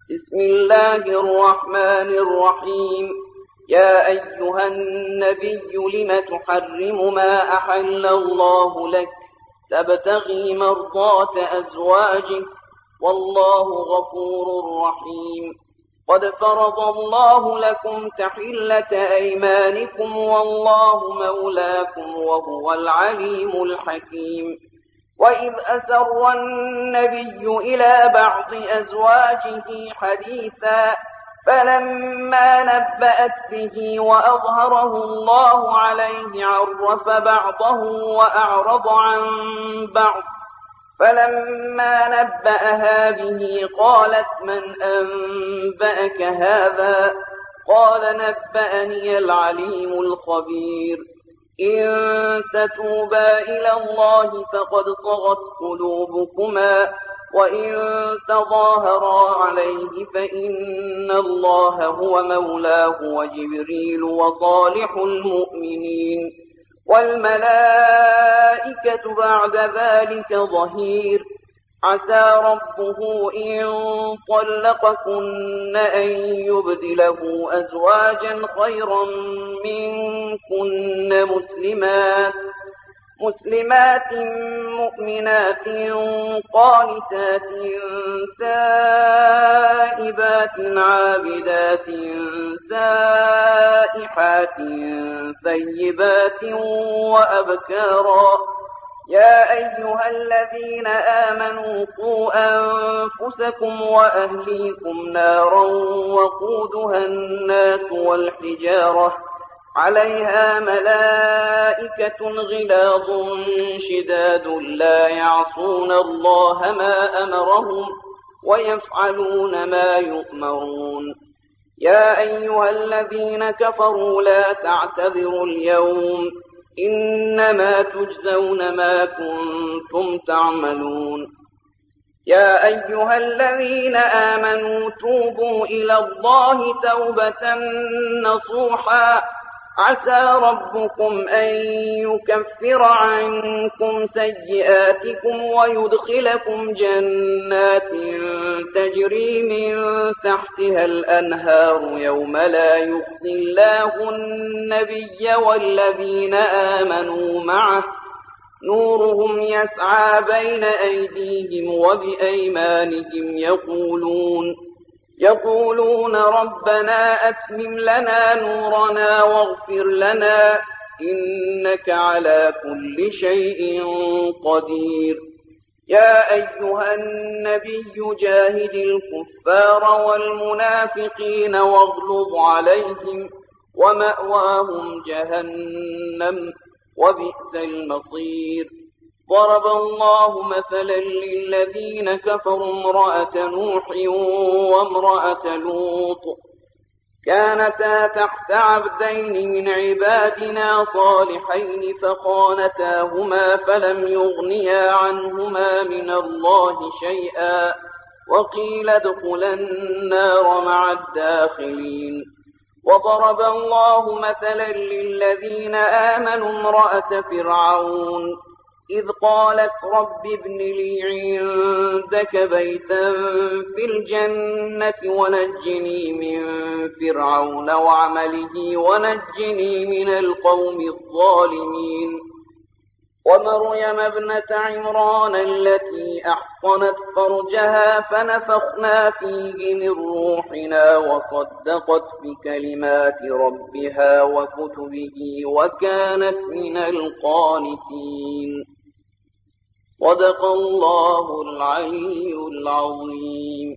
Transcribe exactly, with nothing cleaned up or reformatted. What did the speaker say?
بسم الله الرحمن الرحيم. يا أيها النبي لم تحرم ما أحل الله لك تبتغي مرضات أزواجك والله غفور رحيم. قد فرض الله لكم تحلة أيمانكم والله مولاكم وهو العليم الحكيم. وإذ أسر النبي إلى بعض أزواجه حديثا فلما نبأت به وأظهره الله عليه عرف بعضه وأعرض عن بعض. فلما نبأها به قالت من أنبأك هذا؟ قال نبأني العليم الخبير. إن تتوبا إلى الله فقد صغت قلوبكما وإن تظاهرا عليه فإن الله هو مولاه وجبريل وصالح المؤمنين والملائكة بعد ذلك ظهير. عسى ربه إن طلقكن أن يبدله أزواجا خيرا منكن مسلمات مسلمات مؤمنات قانتات تائبات عابدات سائحات ثيبات وأبكارا. يا أيها الذين آمنوا قوا أنفسكم وأهليكم نارا وقودها الناس والحجارة عليها ملائكة غلاظ شداد لا يعصون الله ما أمرهم ويفعلون ما يؤمرون. يا أيها الذين كفروا لا تعتذروا اليوم إنما تجزون ما كنتم تعملون. يا أيها الذين آمنوا توبوا إلى الله توبة نصوحا عسى ربكم أن يكفر عنكم سيئاتكم ويدخلكم جنات تجري من تحتها الأنهار يوم لا يخزي الله النبي والذين آمنوا معه نورهم يسعى بين أيديهم وبأيمانهم يقولون يقولون ربنا أتمم لنا نورنا واغفر لنا إنك على كل شيء قدير. يا أيها النبي جاهد الكفار والمنافقين واغلظ عليهم ومأواهم جهنم وبئس المصير. ضرب الله مثلا للذين كفروا امرأة نوح وامرأة لوط كانتا تحت عبدين من عبادنا صالحين فخانتاهما فلم يغنيا عنهما من الله شيئا وقيل ادخلا النار مع الداخلين. وضرب الله مثلا للذين آمنوا امرأة فرعون إذ قالت رب ابن لي عندك بيتا في الجنة ونجني من فرعون وعمله ونجني من القوم الظالمين. ومريم ابنة عمران التي أحصنت فرجها فنفخنا فيه من روحنا وصدقت بكلمات ربها وكتبه وكانت من القانتين. صدق الله العلي العظيم.